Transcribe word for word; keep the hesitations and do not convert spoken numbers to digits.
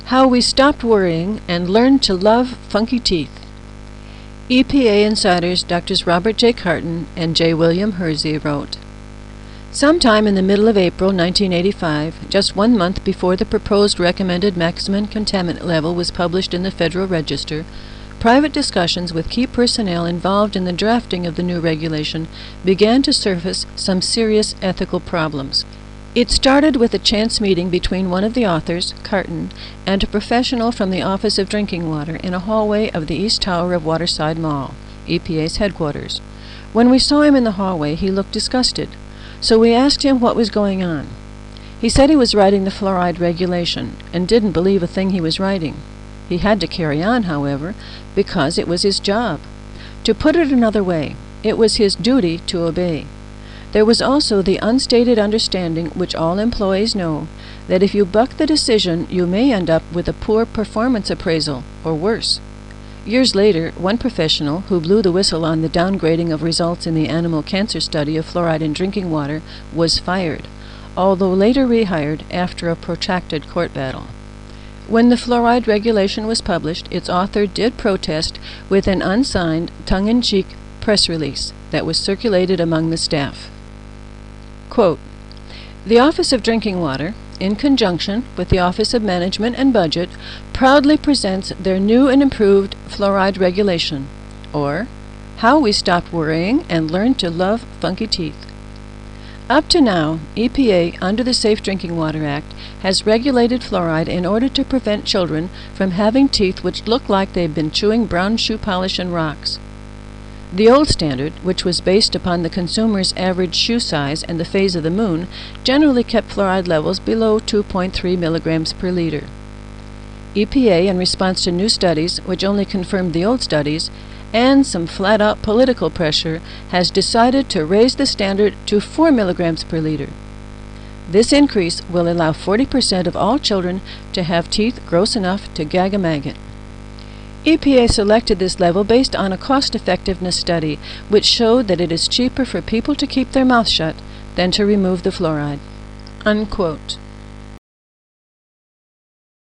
How We Stopped Worrying and Learned to Love Funky Teeth. E P A insiders Doctors Robert J. Carton and J. William Hersey wrote, sometime in the middle of April nineteen eighty-five, just one month before the proposed recommended maximum contaminant level was published in the Federal Register, private discussions with key personnel involved in the drafting of the new regulation began to surface some serious ethical problems. It started with a chance meeting between one of the authors, Carton, and a professional from the Office of Drinking Water in a hallway of the East Tower of Waterside Mall, E P A's headquarters. When we saw him in the hallway, he looked disgusted, so we asked him what was going on. He said he was writing the fluoride regulation, and didn't believe a thing he was writing. He had to carry on, however, because it was his job. To put it another way, it was his duty to obey. There was also the unstated understanding, which all employees know, that if you buck the decision, you may end up with a poor performance appraisal, or worse. Years later, one professional, who blew the whistle on the downgrading of results in the animal cancer study of fluoride in drinking water, was fired, although later rehired after a protracted court battle. When the fluoride regulation was published, its author did protest with an unsigned, tongue-in-cheek press release that was circulated among the staff. Quote, "The Office of Drinking Water, in conjunction with the Office of Management and Budget, proudly presents their new and improved fluoride regulation, or How We Stopped Worrying and Learned to Love Funky Teeth. Up to now, E P A, under the Safe Drinking Water Act, has regulated fluoride in order to prevent children from having teeth which look like they've been chewing brown shoe polish and rocks. The old standard, which was based upon the consumer's average shoe size and the phase of the moon, generally kept fluoride levels below two point three milligrams per liter. E P A, in response to new studies, which only confirmed the old studies, and some flat-out political pressure, has decided to raise the standard to four milligrams per liter. This increase will allow forty percent of all children to have teeth gross enough to gag a maggot. E P A selected this level based on a cost-effectiveness study, which showed that it is cheaper for people to keep their mouth shut than to remove the fluoride." Unquote.